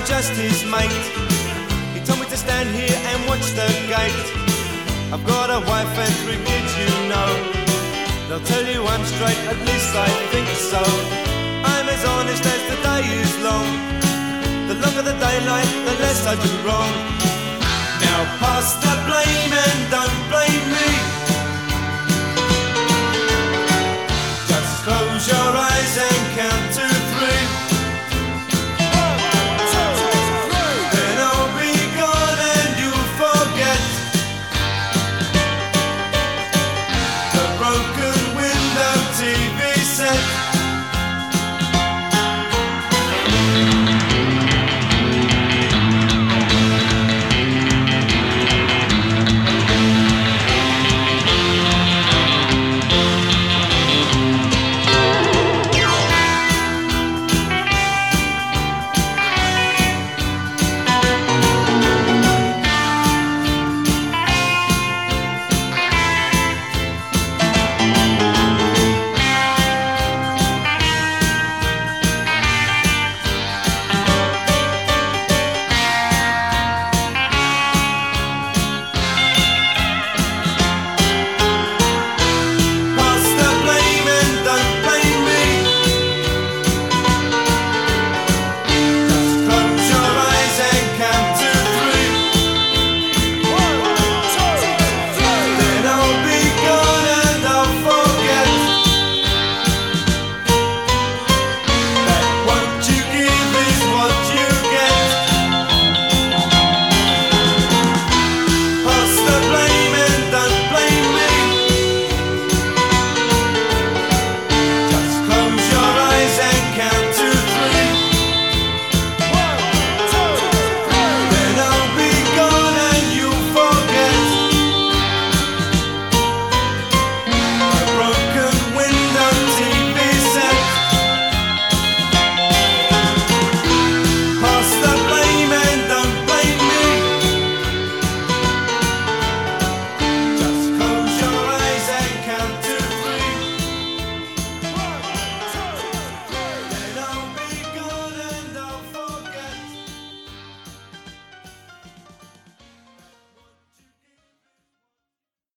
just his mate. He told me to stand here and watch the gate. I've got a wife and 3 kids, you know. They'll tell you I'm straight, at least I think so. I'm as honest as the day is long. The longer the daylight, the less I do wrong. Now pass the blame and don't blame me. Just close your eyes and count to 3. 1, 2, 3. Then I'll be gone and you'll forget the broken window TV set.